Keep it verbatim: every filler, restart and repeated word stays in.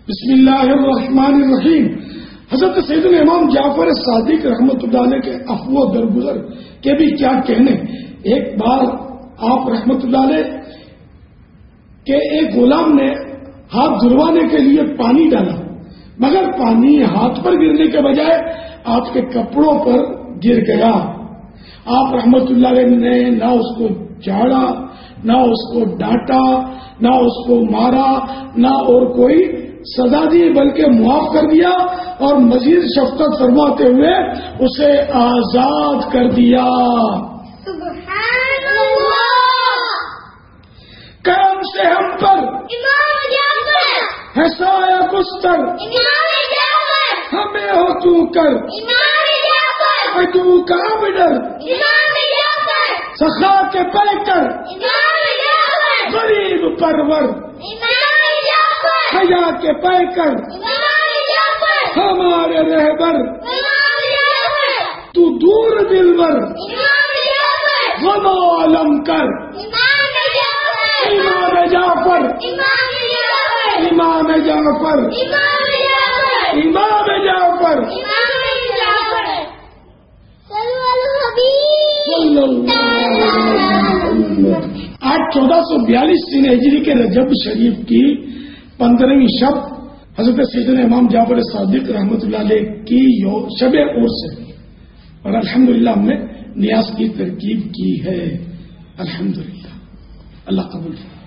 بسم اللہ الرحمن الرحیم. حضرت سیدنا امام جعفر صادق رحمۃ اللہ علیہ کے افو درگزر کے بھی کیا کہنے. ایک بار آپ رحمۃ اللہ علیہ کے ایک غلام نے ہاتھ دھلوانے کے لیے پانی ڈالا، مگر پانی ہاتھ پر گرنے کے بجائے آپ کے کپڑوں پر گر گیا. آپ رحمۃ اللہ علیہ نے نہ اس کو جھاڑا، نہ اس کو ڈانٹا، نہ اس کو مارا، نہ اور کوئی سزا دی، بلکہ معاف کر دیا اور مزید شفقت فرماتے ہوئے اسے آزاد کر دیا. سبحان اللہ. کرم سے ہم پر امام جعفر ہے سایہ گستر، امام جعفر ہمیں ہو تو کر امام جعفر عدو کا ابڈر، امام جعفر سخا کے پیکر امام جعفر غریب پرور، امام جعفر حیا کے پیکر امام جعفر ہمارے رہبر، امام جعفر تو دور دلور امام جعفر غم عالم کر. امام جعفر امام جعفر امام جعفر امام جعفر امام جعفر امام جعفر امام جعفر. صلو علی الحبیب. صلی اللہ علیہ وسلم. آج چودہ سو بیالیس سن ہجری کے رجب شریف کی پندرہویں شب حضرت سیدنا امام جعفر صادق رحمۃ اللہ علیہ کی شب عرس ہے، اور الحمدللہ ہم نے نیاز کی ترکیب کی ہے. الحمدللہ. اللہ قبول کرے.